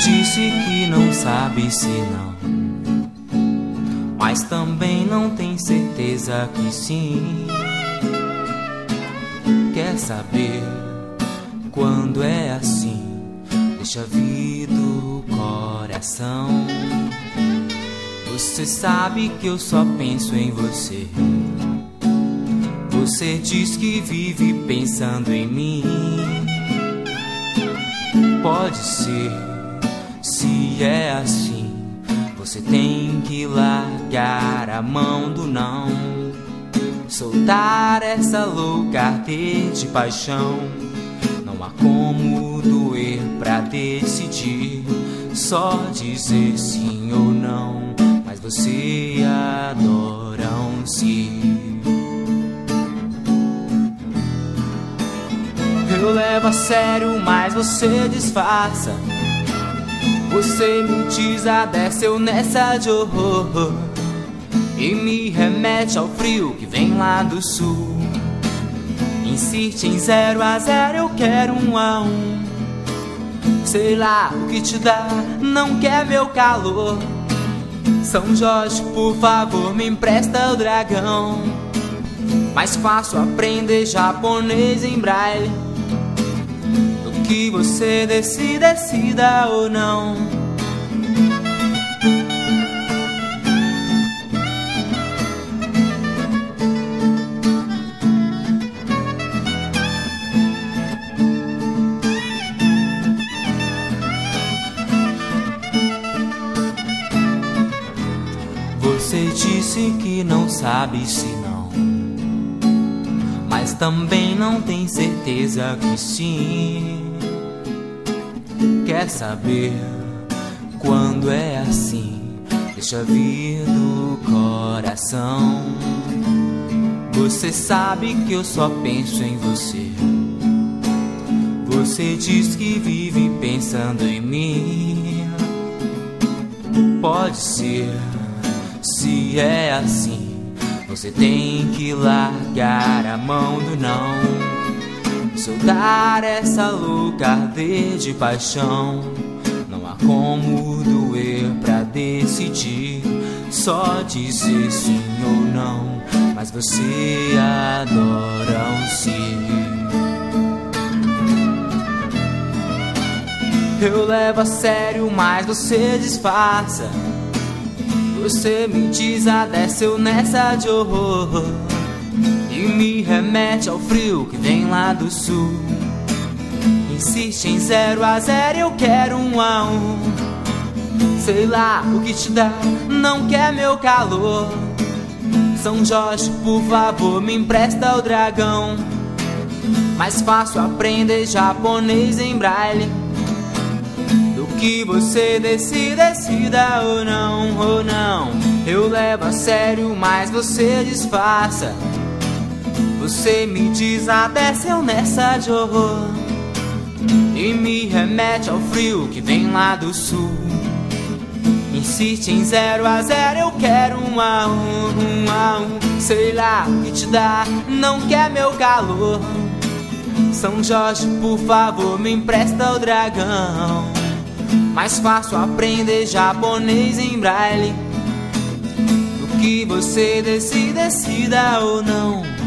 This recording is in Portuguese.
disse que não sabe se não, mas também não tem certeza que sim. Quer saber quando é assim? Deixa vir do coração. Você sabe que eu só penso em você. Você diz que vive pensando em mim. Pode ser, se é assim, você tem que largar a mão do não, soltar essa louca ardente de paixão. Não há como doer pra decidir, só dizer sim ou não, mas você adora um sim. Eu levo a sério, mas você disfarça. Você me diz adesceu nessa de horror e me remete ao frio que vem lá do sul. Insiste em 0 a 0, eu quero 1 a 1. Sei lá o que te dá, não quer meu calor. São Jorge, por favor, me empresta o dragão. Mais fácil aprender japonês em braille do que você decida ou não. Você disse que não sabe se não, mas também não tem certeza que sim. Quer saber quando é assim? Deixa vir do coração. Você sabe que eu só penso em você. Você diz que vive pensando em mim. Pode ser, se é assim, você tem que largar a mão do não, soltar essa louca arder de paixão. Não há como doer pra decidir, só dizer sim ou não, mas você adora um sim. Eu levo a sério, mas você disfarça. Você me diz adesceu nessa de horror e me remete ao frio que vem lá do sul. Insiste em 0 a 0, eu quero 1 a 1. Sei lá o que te dá, não quer meu calor. São Jorge, por favor, me empresta o dragão. Mais fácil aprender japonês em braille do que você decida ou não. Eu levo a sério, mas você disfarça. Você me diz adesceu nessa de horror e me remete ao frio que vem lá do sul. Insiste em 0 a 0, eu quero 1 a 1. Sei lá o que te dá, não quer meu calor. São Jorge, por favor, me empresta o dragão. Mais fácil aprender japonês em braille do que você decida ou não.